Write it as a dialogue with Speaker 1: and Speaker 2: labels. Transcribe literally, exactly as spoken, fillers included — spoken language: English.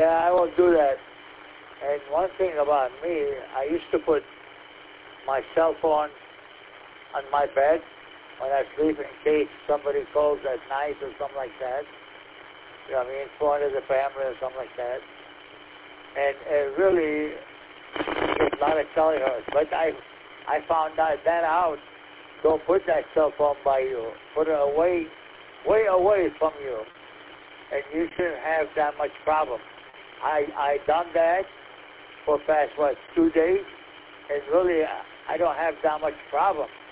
Speaker 1: Yeah, I will do that. And one thing about me, I used to put my cell phone on my bed when I sleep in case somebody calls at night or something like that. You know what I mean? Phone of the family or something like that. And it really gets a lot of telehearts. But I I found out that out. Don't put that cell phone by you. Put it away, way away from you. And you shouldn't have that much problem. I I done that for past, what, two days? And really, I don't have that much problem.